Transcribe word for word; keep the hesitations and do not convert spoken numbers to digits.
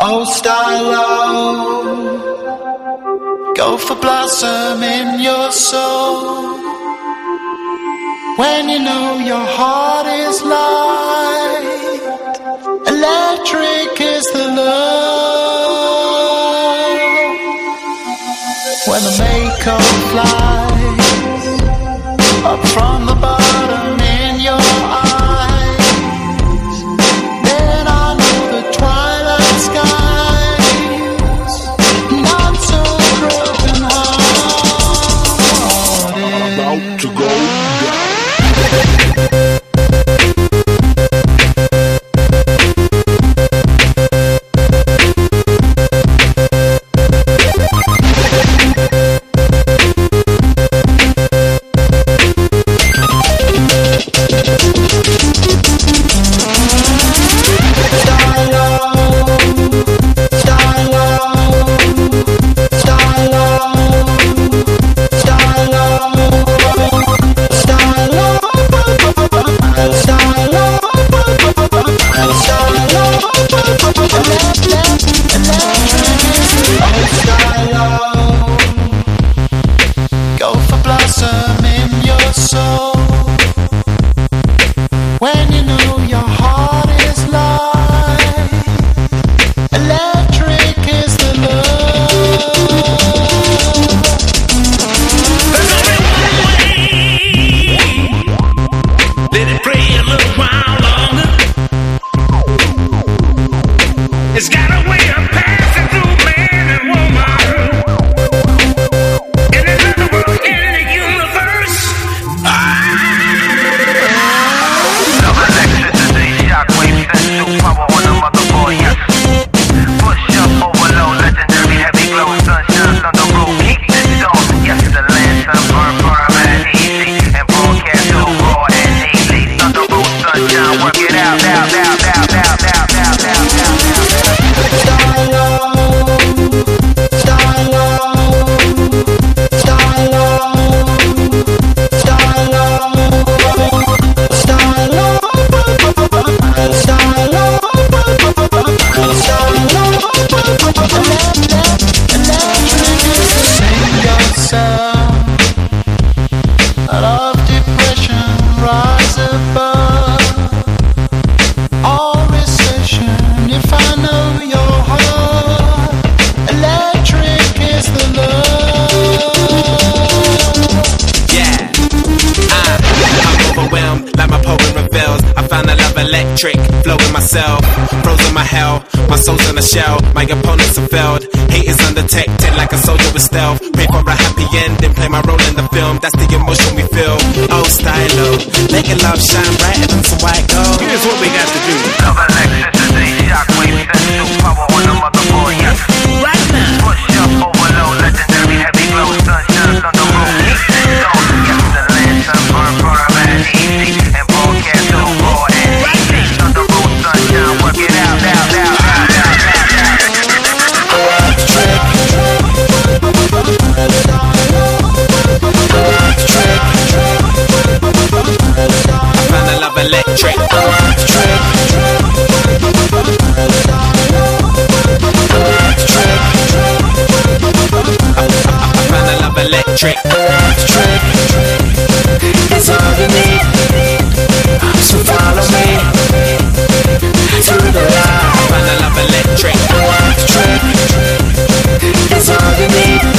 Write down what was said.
Oh, Stylo, go for blossom in your soul. When you know your heart is light, electric is the love. When the Mako flies up from the bottom in your eyes, then I know the twilight skies, and I'm so broken hearted. About to go down. Go for blossom in your soul. When you know your heart is light, electric is the love. There's only one way. Let it pray a little while longer. It's got a way of passing through man and woman. In another world, in the universe. Ah. Love electricity, shockwave, central power on the motherboard, yes. Push up, overload, legendary, heavy glow, sunshine, thunder, roll, heat, and storm. Yes, the land, sun, burn, burn, and easy. And broadcast so raw and easy. Thunder, roll, sunshine, work it out, out, out, out, out, out, out, out, out. Stylo, Stylo, Stylo, Stylo, Stylo, Stylo, Sing yourself out of depression, rise above all recession. If I know your heart, electric is the love. Yeah, I, I'm overwhelmed, like my poem reveals. I found a love electric, flow in myself, frozen my hell, my soul's in a shell. My opponents have failed, hate is undetected like a soldier with stealth. Pray for a happy ending, play my role in the film. That's the emotion we feel. Oh, Stylo, make your love shine brighter than some white gold. Here's what we got to do. Love electricity, shockwave, central power on the motherboard, yes. Right now. Push up, overload, legendary, heavy glow, sunshine, thunder, roll, heat, and storm. Yes, the land, sun, burn, burn, and easy. And broadcast so raw and easy. Thunder, roll, sunshine, work it out, out, out, out, out, out, out. I found a love electric, I found a love electric. It's all you need, so follow me to the light. I found a love electric. It's all you need.